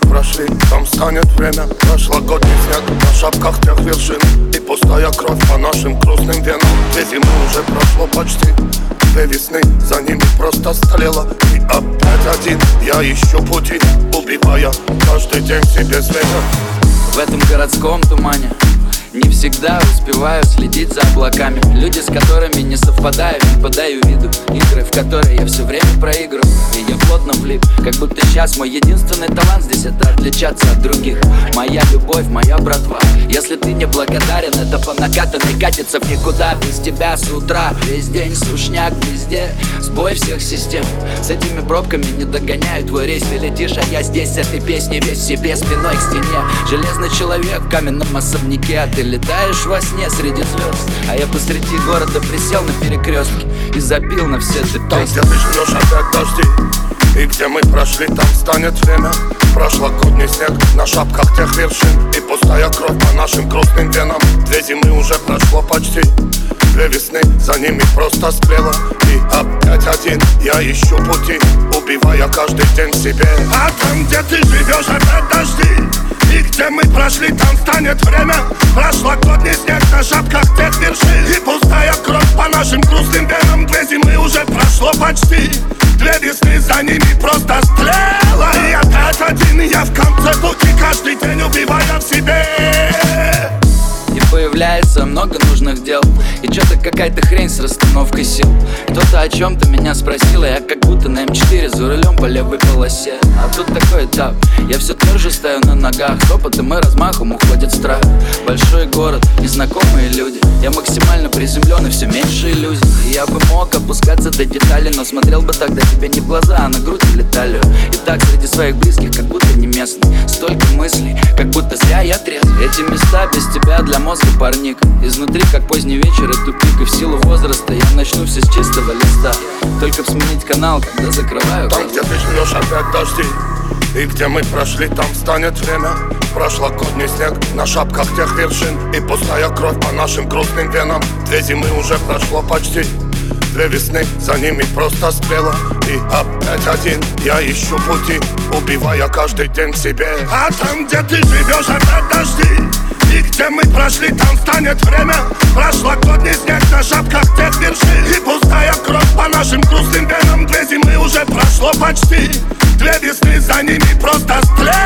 прошли, там станет время. Прошлогодний снег на шапках тех вершин и пустая кровь по нашим грустным венам. 2 зимы уже прошло почти, 2 весны за ними просто стлело. И опять один я ищу пути, убивая каждый день себе света. В этом городском тумане не всегда успеваю следить за облаками. Люди, с которыми не совпадаю, не подаю виду. Игры, в которые я все время проигрываю, и я плотно влип. Как будто сейчас мой единственный талант здесь — это отличаться от других. Моя любовь, моя братва. Если ты не благодарен, это по накатанной катится в никуда. Без тебя с утра весь день сушняк везде, сбой всех систем. С этими пробками не догоняю твой рейс. Ты летишь, а я здесь с этой песней весь в себе, спиной к стене. Железный человек в каменном особняке, а ты летаешь во сне среди звезд, а я посреди города присел на перекрестке и забил на все ты там, песни. где ты ждешь опять дожди, и где мы прошли, там станет время. Прошлогодний снег на шапках тех вершин и пустая кровь по нашим грустным венам. 2 зимы уже прошло почти, 2 весны за ними просто сплело. И опять один я ищу пути, убивая каждый день себе. А там, где ты живешь, опять дожди, и где мы прошли, там станет время. Прошлогодний снег на шапках тех вершин и пустая кровь по нашим грустным венам. 2 зимы уже прошло почти, 2 весны за ними просто стрела. И опять один я в конце пути, каждый день убивая в себе. И появляется много нужных дел, и чё-то какая-то хрень с расстановкой сил. Кто-то о чем-то меня спросил, а я как будто на М4 за рулем по левой полосе. А тут такой этап, я все тверже стою на ногах, с опытом и размахом уходит страх. Большой город, незнакомые люди, я максимально приземлен и все меньше иллюзий. И я бы мог опускаться до деталей, но смотрел бы тогда тебе не в глаза, а на грудь или талию. И так среди своих близких, как будто не местный. Столько мыслей, как будто зря я трезв. Эти места без тебя для мозга парник. Изнутри, как поздний вечер и тупик. И в силу возраста я начну все с чистого листа. Только сменить канал, когда закрываю глаза. Там, где ты ждешь опять дожди, и где мы прошли, там станет время. Прошлогодний снег на шапках тех вершин и пустая кровь по нашим грустным венам. 2 зимы уже прошло почти, 2 весны за ними просто сплело. И опять один я ищу пути, убивая каждый день себе. А там, где ты живешь, опять дожди, и где мы прошли, там станет время. Прошлогодний снег на шапках тех вершин и пустая кровь по нашим грустным венам. 2 зимы уже прошло почти, 2 весны за ними просто стрел.